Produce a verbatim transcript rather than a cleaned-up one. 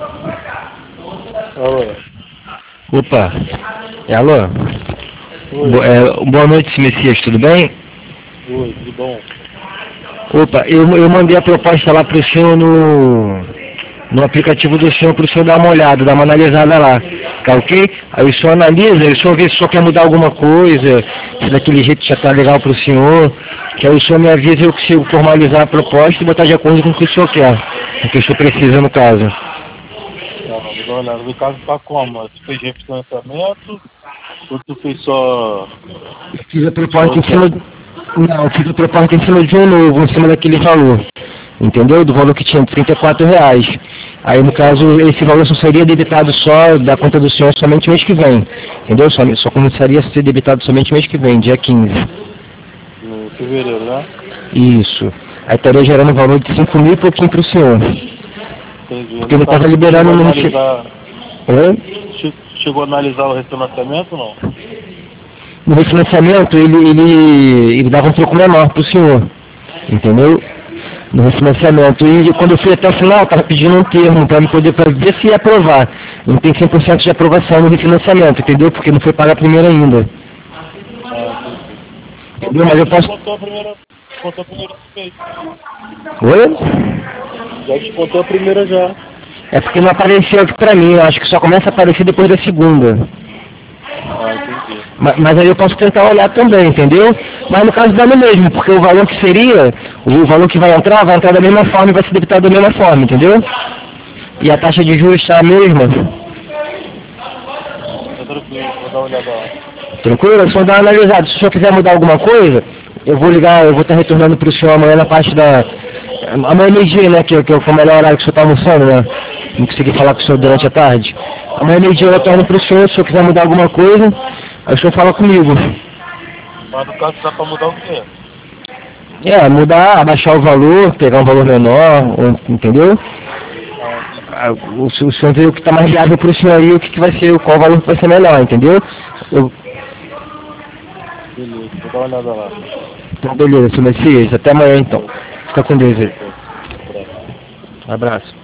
Alô? Opa, é alô? Oi. Bo é, boa noite, Messias, tudo bem? Oi, tudo bom? Opa, eu, eu mandei a proposta lá pro senhor no, no aplicativo do senhor para o senhor dar uma olhada, dar uma analisada lá, tá ok? Aí o senhor analisa, o senhor vê se o senhor quer mudar alguma coisa, se daquele jeito já tá legal pro senhor, que aí o senhor me avisa e eu consigo formalizar a proposta e botar de acordo com o que o senhor quer, o que o senhor precisa no caso. Tá, vou dar uma olhada. No caso tá como? Tu fez refinanciamento ou tu fez só... Eu fiz a proposta só em cima... Não, eu fiz a proposta em cima de um novo, em cima daquele valor. Entendeu? Do valor que tinha, trinta e quatro reais. Aí, no caso, esse valor só seria debitado só da conta do senhor somente mês que vem. Entendeu? Só, só começaria a ser debitado somente mês que vem, dia quinze. no fevereiro, né? Isso. Aí estaria gerando um valor de cinco mil e pouquinho para o senhor. Entendi. Porque No não caso, estava tu liberando chegou a no... analisar... Oi? che- Chegou a analisar o refinanciamento ou não? No refinanciamento, ele, ele, ele dava um troco menor para o senhor. Entendeu? No refinanciamento. E quando eu fui até o final, estava pedindo um termo para me poder pra ver se ia aprovar. Não tem cem por cento de aprovação no refinanciamento, entendeu? Porque não foi pagar primeiro ainda. Ah, entendi. Então Entendeu? Mas já eu posso... descontou a primeira... Descontou a primeira que fez. Oi? Já descontou a primeira já. É porque não apareceu aqui pra mim, eu acho que só começa a aparecer depois da segunda. Ah, entendi. Mas, mas aí eu posso tentar olhar também, entendeu? Mas no caso dá no mesmo, porque o valor que seria, o valor que vai entrar, vai entrar da mesma forma e vai ser debitado da mesma forma, entendeu? E a taxa de juros está a mesma. Tá tranquilo, vou dar uma olhada lá. Tranquilo? Só dar uma analisada. Se o senhor quiser mudar alguma coisa, eu vou ligar, eu vou estar retornando para o senhor amanhã na parte da... Amanhã meio-dia, né? Que, que é o melhor horário que o senhor está almoçando, né? Não consegui falar com o senhor durante a tarde. Amanhã meio-dia eu retorno para o senhor, se o senhor quiser mudar alguma coisa, aí o senhor fala comigo. Mas no caso dá pra mudar o quê? É, mudar, abaixar o valor, pegar um valor menor, ou- entendeu? Ah, entendi. Ah, O, o senhor vê o que está mais viável para o senhor aí, o que, que vai ser, qual valor que vai ser melhor, entendeu? Eu, Beleza, vou dar uma olhada lá. então, beleza, senhor Messias, até amanhã então. Fica com Deus aí. Abraço. Abraço.